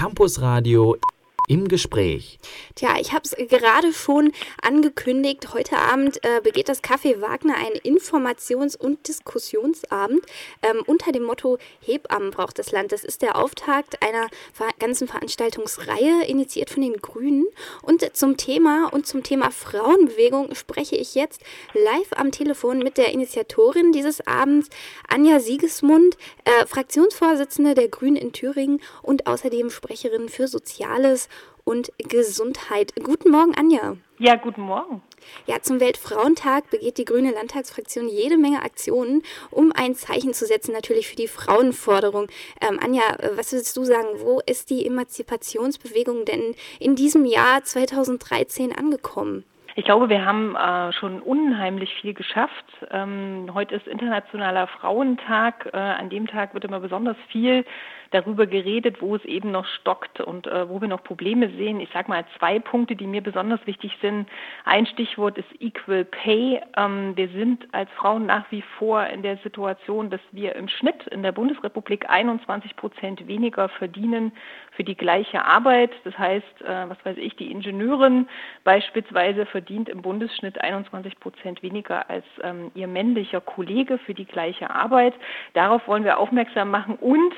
Campusradio im Gespräch. Tja, ich habe es gerade schon angekündigt. Heute Abend begeht das Café Wagner einen Informations- und Diskussionsabend unter dem Motto Hebammen braucht das Land. Das ist der Auftakt einer ganzen Veranstaltungsreihe, initiiert von den Grünen. Und zum Thema Frauenbewegung spreche ich jetzt live am Telefon mit der Initiatorin dieses Abends, Anja Siegesmund, Fraktionsvorsitzende der Grünen in Thüringen und außerdem Sprecherin für Soziales und Gesundheit. Guten Morgen, Anja. Ja, guten Morgen. Ja, zum Weltfrauentag begeht die Grüne Landtagsfraktion jede Menge Aktionen, um ein Zeichen zu setzen, natürlich für die Frauenforderung. Anja, was würdest du sagen, wo ist die Emanzipationsbewegung denn in diesem Jahr 2013 angekommen? Ich glaube, wir haben schon unheimlich viel geschafft. Heute ist Internationaler Frauentag. An dem Tag wird immer besonders viel darüber geredet, wo es eben noch stockt und wo wir noch Probleme sehen. Ich sage mal 2 Punkte, die mir besonders wichtig sind. Ein Stichwort ist Equal Pay. Wir sind als Frauen nach wie vor in der Situation, dass wir im Schnitt in der Bundesrepublik 21% weniger verdienen für die gleiche Arbeit. Das heißt, die Ingenieurin beispielsweise verdient im Bundesschnitt 21% weniger als ihr männlicher Kollege für die gleiche Arbeit. Darauf wollen wir aufmerksam machen und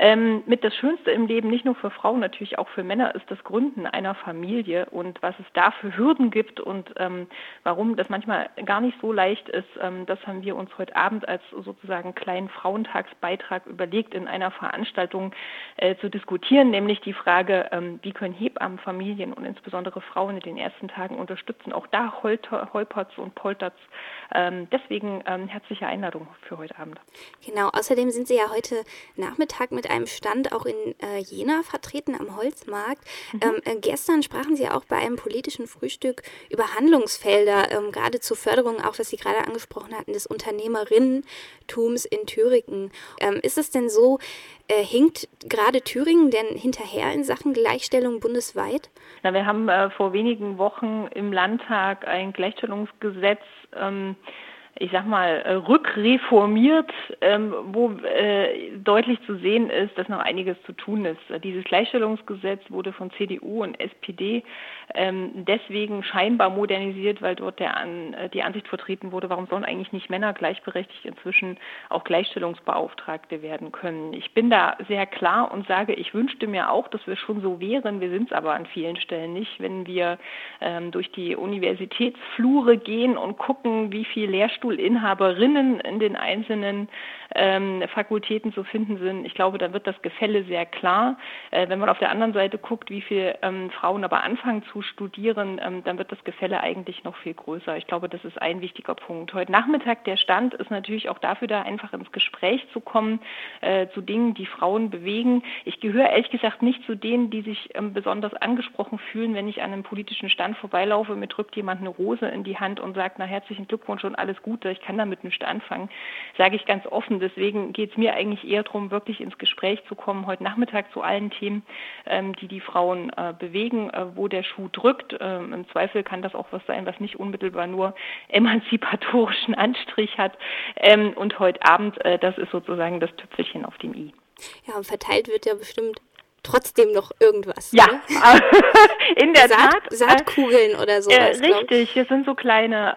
mit das Schönste im Leben, nicht nur für Frauen, natürlich auch für Männer, ist das Gründen einer Familie und was es da für Hürden gibt und warum das manchmal gar nicht so leicht ist, das haben wir uns heute Abend als sozusagen kleinen Frauentagsbeitrag überlegt, in einer Veranstaltung zu diskutieren, nämlich die Frage, wie können Hebammen Familien und insbesondere Frauen in den ersten Tagen unterstützen. Auch da holpert's und poltert's. Deswegen herzliche Einladung für heute Abend. Genau, außerdem sind Sie ja heute Nachmittag mit einem Stand auch in Jena vertreten am Holzmarkt. Gestern sprachen Sie auch bei einem politischen Frühstück über Handlungsfelder, gerade zur Förderung, auch was Sie gerade angesprochen hatten, des Unternehmerinnentums in Thüringen. Ist es denn so, hinkt gerade Thüringen denn hinterher in Sachen Gleichstellung bundesweit? Na, wir haben vor wenigen Wochen im Landtag ein Gleichstellungsgesetz rückreformiert, wo deutlich zu sehen ist, dass noch einiges zu tun ist. Dieses Gleichstellungsgesetz wurde von CDU und SPD deswegen scheinbar modernisiert, weil dort die Ansicht vertreten wurde, warum sollen eigentlich nicht Männer gleichberechtigt inzwischen auch Gleichstellungsbeauftragte werden können. Ich bin da sehr klar und sage, ich wünschte mir auch, dass wir schon so wären. Wir sind es aber an vielen Stellen nicht. Wenn wir durch die Universitätsflure gehen und gucken, wie viel Lehrstuhlinhaberinnen in den einzelnen Fakultäten zu finden sind. Ich glaube, da wird das Gefälle sehr klar. Wenn man auf der anderen Seite guckt, wie viele Frauen aber anfangen zu studieren, dann wird das Gefälle eigentlich noch viel größer. Ich glaube, das ist ein wichtiger Punkt. Heute Nachmittag, der Stand ist natürlich auch dafür da, einfach ins Gespräch zu kommen zu Dingen, die Frauen bewegen. Ich gehöre ehrlich gesagt nicht zu denen, die sich besonders angesprochen fühlen, wenn ich an einem politischen Stand vorbeilaufe, mir drückt jemand eine Rose in die Hand und sagt, na, herzlichen Glückwunsch und alles Gute, ich kann damit nicht anfangen, sage ich ganz offen. Deswegen geht es mir eigentlich eher darum, wirklich ins Gespräch zu kommen, heute Nachmittag zu allen Themen, die Frauen bewegen, wo der Schuh drückt. Im Zweifel kann das auch was sein, was nicht unmittelbar nur emanzipatorischen Anstrich hat. Und heute Abend, das ist sozusagen das Tüpfelchen auf dem i. Ja, und verteilt wird ja bestimmt trotzdem noch irgendwas. Ja, oder? In der Tat. Saatkugeln oder sowas. Richtig, das sind so kleine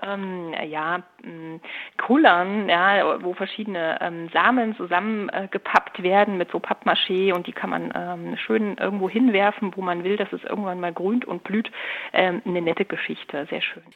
Kullern, wo verschiedene Samen zusammengepappt werden mit so Pappmaché und die kann man schön irgendwo hinwerfen, wo man will, dass es irgendwann mal grünt und blüht. Eine nette Geschichte, sehr schön.